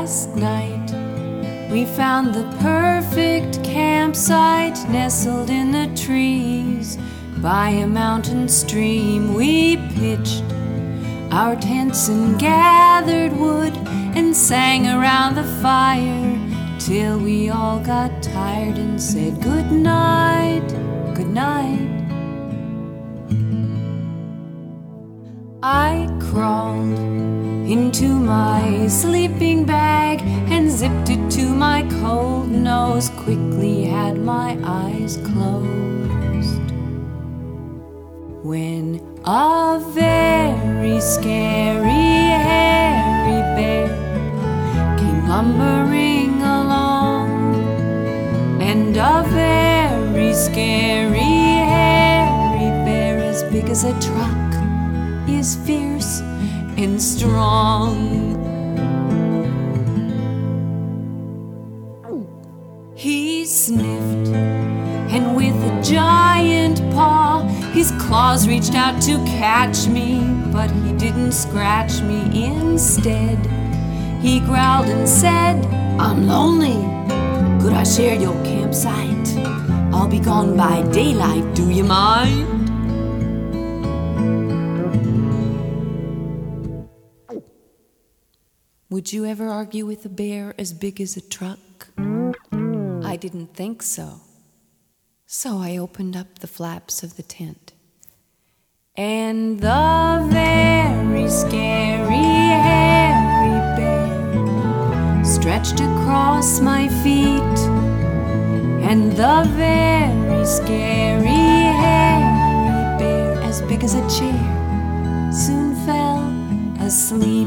Last night we found the perfect campsite nestled in the trees by a mountain stream. We pitched our tents and gathered wood and sang around the fire till we all got tired and said good night, good night. I crawled into my sleeping bag and zipped it to my cold nose, quickly had my eyes closed, when a very scary hairy bear came lumbering along, and a very scary hairy bear as big as a truck is fierce and strong. He sniffed, and with a giant paw his claws reached out to catch me, but he didn't scratch me. Instead, he growled and said, I'm lonely, could I share your campsite? I'll be gone by daylight, do you mind? Would you ever argue with a bear as big as a truck? I didn't think so. So I opened up the flaps of the tent, and the very scary hairy bear stretched across my feet, and the very scary hairy bear as big as a chair soon fell asleep.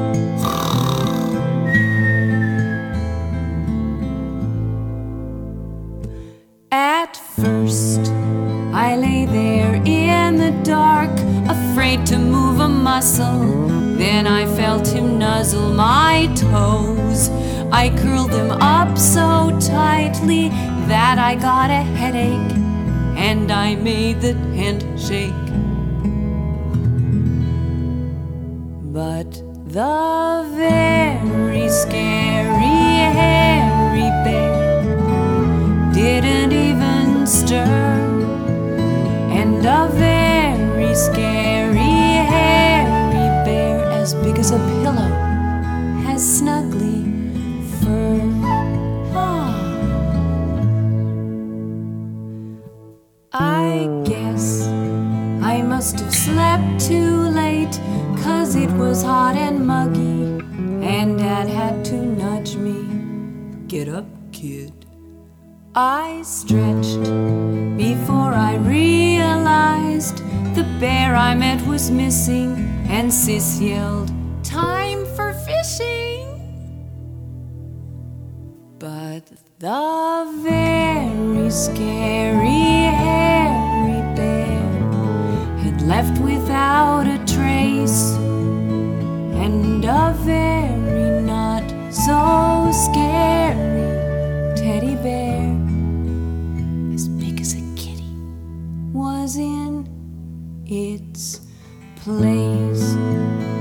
At first, I lay there in the dark, afraid to move a muscle. Then I felt him nuzzle my toes. I curled them up so tightly that I got a headache, and I made the tent shake. But the very scary hairy bear didn't even stir, and a very scary hairy bear as big as a pillow has snuggly fur. I guess I must have slept too late, 'cause it was hot and muggy, and Dad had to nudge me. Get up, kid. I stretched before I realized the bear I met was missing, and Sis yelled, time for fishing! But the very scary hairy bear had left without a trace, and a very not so scary teddy bear was in its place.